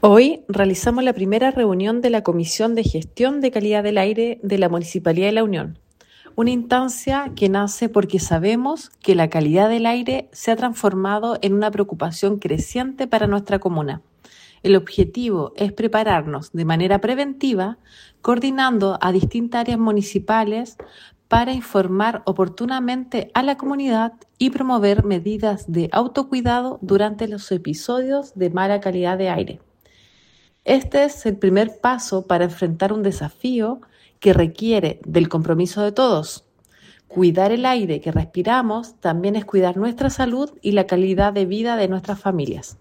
Hoy realizamos la primera reunión de la Comisión de Gestión de Calidad del Aire de la Municipalidad de La Unión, una instancia que nace porque sabemos que la calidad del aire se ha transformado en una preocupación creciente para nuestra comuna. El objetivo es prepararnos de manera preventiva, coordinando a distintas áreas municipales para informar oportunamente a la comunidad y promover medidas de autocuidado durante los episodios de mala calidad de aire. Este es el primer paso para enfrentar un desafío que requiere del compromiso de todos. Cuidar el aire que respiramos también es cuidar nuestra salud y la calidad de vida de nuestras familias.